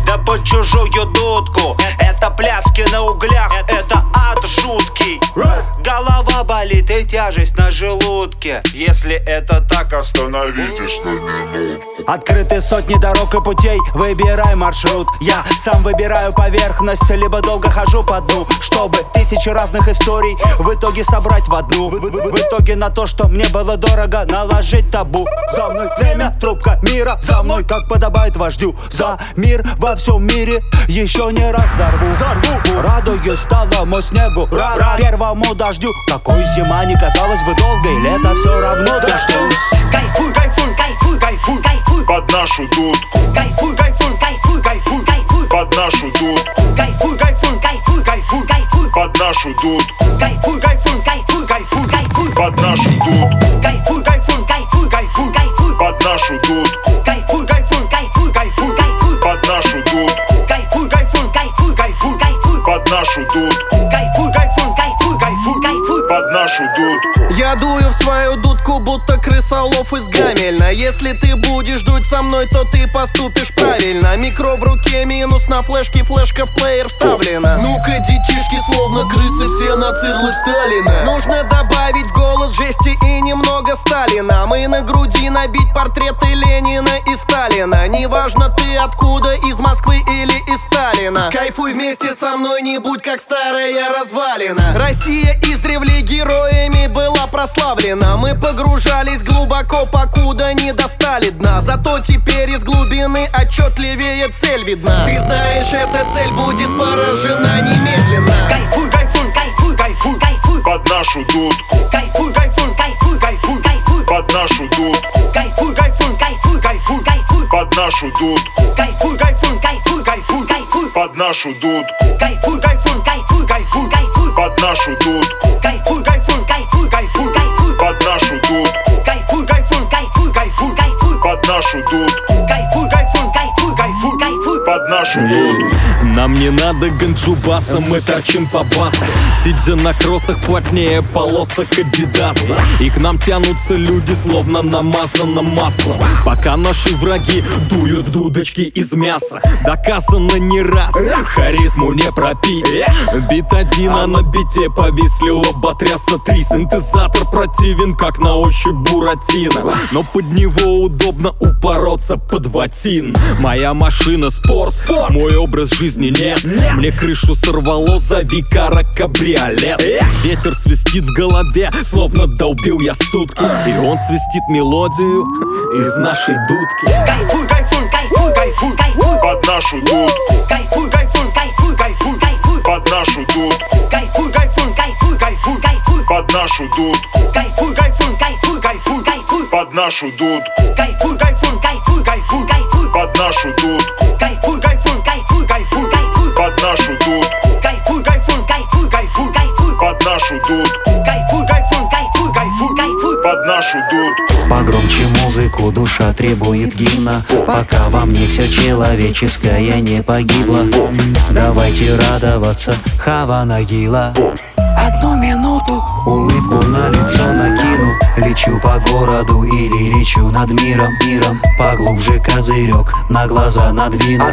да под чужую дудку. Это пляски на углях, это ад жуткий. Голова болит и тяжесть на желудке. Если это так, остановитесь на минутку. Открыты сотни дорог и путей, выбирай маршрут. Я сам выбираю поверхность, либо долго хожу по дну, чтобы тысячи разных историй в итоге собрать в одну. В итоге на то, что мне было дорого, наложить табу. За мной время, трубка мира, за мной, как подобает вождю. За мир во всем мире еще не раз взорву. Радуюсь талому снегу, первому дождю. Какой зима не казалась бы долгой, лето все равно дождусь. Кайфуй, кайфуй, кайфуй, кайфуй, кайфуй Под нашу дудку. Кайфуй, кайфуй, кайфуй, кайфуй, кайфуй Под нашу дудку. Кайфуй, кайфуй, кайфуй, кайфуй, кайфуй Под нашу дудку. Кайфуй, кайфуй, кайфуй, кайфуй, кайфуй Под нашу дудку. Кайфуй, кайфуй, кайфуй, кайфуй, кайфуй Под нашу дудку. Кайфуй, кайфуй, кайфуй, кайфуй, кайфуй Под нашу дудку. Кайфуй, кайфуй, кайфуй, кайфуй, кайфуй Под нашу дудку. Кайфуй, кайфуй, кайфуй, кайфуй, кайфуй Под нашу дудку. Я дую в свою дудку, будто крысолов из Гамельна. Если ты будешь дуть со мной, то ты поступишь правильно. Микро в руке, минус на флешке, флешка в плеер вставлена. Ну-ка, детишки, словно крысы, все на цирлы Сталина. Нужно добавить в голос жести и немного Сталина. Мы на груди набить портреты Ленина и Сталина. Неважно ты откуда, из Москвы или из Сталина. Кайфуй вместе со мной, не будь как старая развалина. Россия издревле героями была прославлена. Мы погружались глубоко, покуда не достали дна. Зато теперь из глубины отчетливее цель видна. Ты знаешь, эта цель будет поражена немедленно. Кайфуй, кайфуй, кайфуй, кайфуй, кайфуй Под нашу дудку. Кайфуй, кайфуй, кайфуй, кайфуй, кайфуй Под нашу дудку. Кайфуй, кайфуй, кайфуй, кайфуй, кайфуй Под нашу дудку. Кайфуй, кайфуй, кайфуй, кайфуй, кайфуй Под нашу дудку. Кайфуй, кайфуй, кайфуй, кайфуй, кайфуй Под нашу дудку. Кайфуй, кайфуй, кайфуй, кайфуй, кайфуй Под нашу дудку. Кайфуй, кайфуй, кайфуй, кайфуй, кайфуй Под нашу дудку. Кайфуй, кайфуй, кайфуй, кайфуй, кайфуй Под нашу дудку. Нам не надо ганджубаса, мы торчим по басу. Сидя на кроссах плотнее полосок Адидаса. И к нам тянутся люди, словно намазано маслом. Пока наши враги дуют в дудочки из мяса. Доказано не раз, харизму не пропить. Бит один, а на бите повисли оба тряса три. Синтезатор противен, как на ощупь Буратино. Но под него удобно упороться под ватин. Моя машина спорт, мой образ жизни нет. Мне крышу сорвало, зови кара кабриолет. Ветер свистит в голове, словно долбил я сутки. И он свистит мелодию из нашей дудки. Кайфуй, кайфуй, кайфуй, кайфуй, кайфуй Под нашу дудку. Кайфуй, кайфуй, кайфуй, кайфуй, кайфуй Под нашу дудку. Кайфуй, кайфуй, кайфуй, кайфуй, кайфуй Под нашу дудку. Кайфуй, кайфуй, кайфуй, кайфуй, кайфуй Под нашу дудку. Кайфуй, кайфуй, кайфуй, кайфуй, кайфуй Под нашу дудку. Кайфуй, кайфуй, кайфуй, кайфуй, кайфуй Под нашу дудку. Кайфуй, кайфуй, кайфуй, кайфуй, кайфуй Под нашу дудку. Кайфуй, кайфуй, кайфуй, кайфуй, кайфуй Под нашу дудку. Погромче музыку, душа требует гимна. Пока во мне все человеческое не погибло. Давайте радоваться, Хава Нагила. Одну минуту, улыбку на лицо накину. Лечу по городу или лечу над миром. Поглубже козырек, на глаза надвину.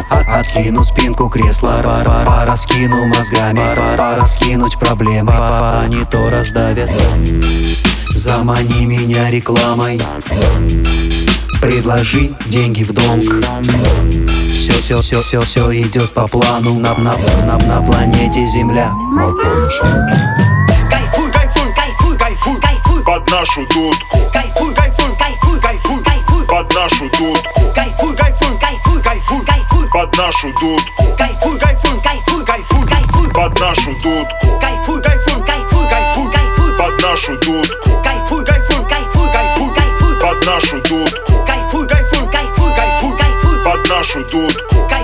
Откину спинку кресла, раскину мозгами. Раскинуть проблемы, не то раздавят. Замани меня рекламой, предложи деньги в долг. Все идет по плану на планете Земля. Кайфуй, кайфуй, кайфуй, кайфуй, кайфуй Под нашу дудку. Кайфуй, кайфуй, кайфуй, кайфуй, кайфуй Под нашу дудку. Кайфуй, кайфуй, кайфуй, кайфуй, кайфуй Под нашу дудку. Кайфуй, кайфуй, кайфуй, кайфуй, кайфуй Под нашу дудку. Кайфуй, кайфуй, кайфуй, кайфуй, кайфуй Под нашу дудку. Кайфуй, кайфуй, кайфуй, кайфуй, кайфуй Под нашу дудку. Кайфуй, кайфуй, кайфуй, кайфуй, кайфуй Под нашу дудку.